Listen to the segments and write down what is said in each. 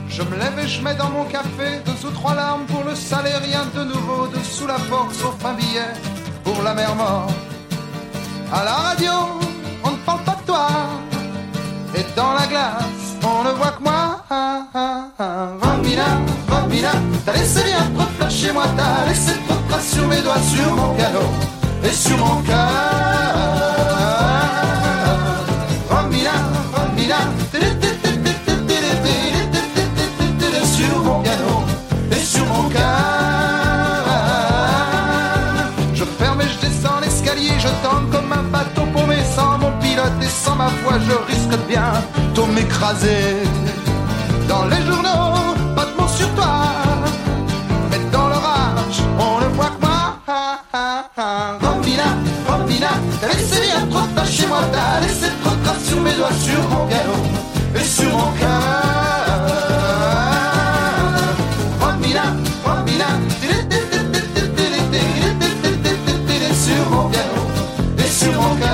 Je me lève et je mets dans mon café 2 ou 3 larmes pour le saler, rien de nouveau dessous la porte sauf un billet pour la mer morte. À la radio, on ne parle pas de toi, et dans la glace, on ne voit que moi. Romina, Romina, t'as laissé bien trop de place chez moi, t'as laissé trop de traces sur mes doigts, sur mon piano et sur mon cœur. Romina, Romina, sur mon piano et sur mon cœur. Je ferme et je descends l'escalier, je tente comme un bateau paumé sans mon pilote et sans ma voix, je risque de bientôt m'écraser. Dans les journaux, pas de mots sur toi, mais dans l'orage, on ne voit que moi. Romina, Romina, t'as laissé bien trop de tâches chez moi, t'as laissé trop de traces sur mes doigts, sur mon piano et sur mon cœur. Romina, Romina, sur mon piano et sur mon cœur.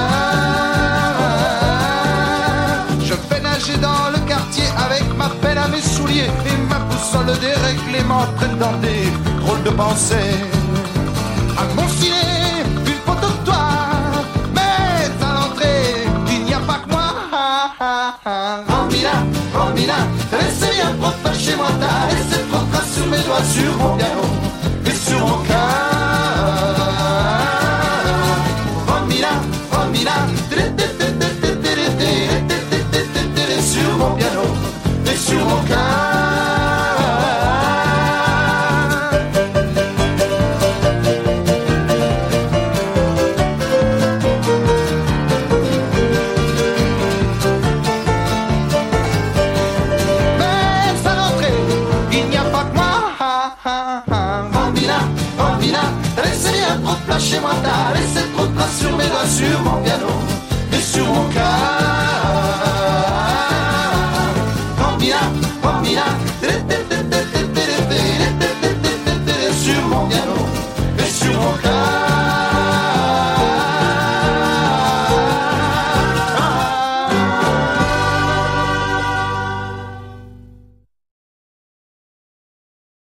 Je vais nager dans le quartier avec ma pelle à mes souliers et ma boussole déréglée m'entraîne dans des drôles de pensées. À mon filet, une photo de toi, mais à l'entrée, il n'y a pas que moi. Romina, Romina, t'as laissé bien trop de place chez moi, t'as laissé trop de traces sur mes doigts, sur mon piano et sur mon cœur. Romina, Romina, sur mon piano et sur mon cœur. Chez moi, t'as laissé trop de traces sur mes doigts, sur mon piano et sur mon cœur. Romina.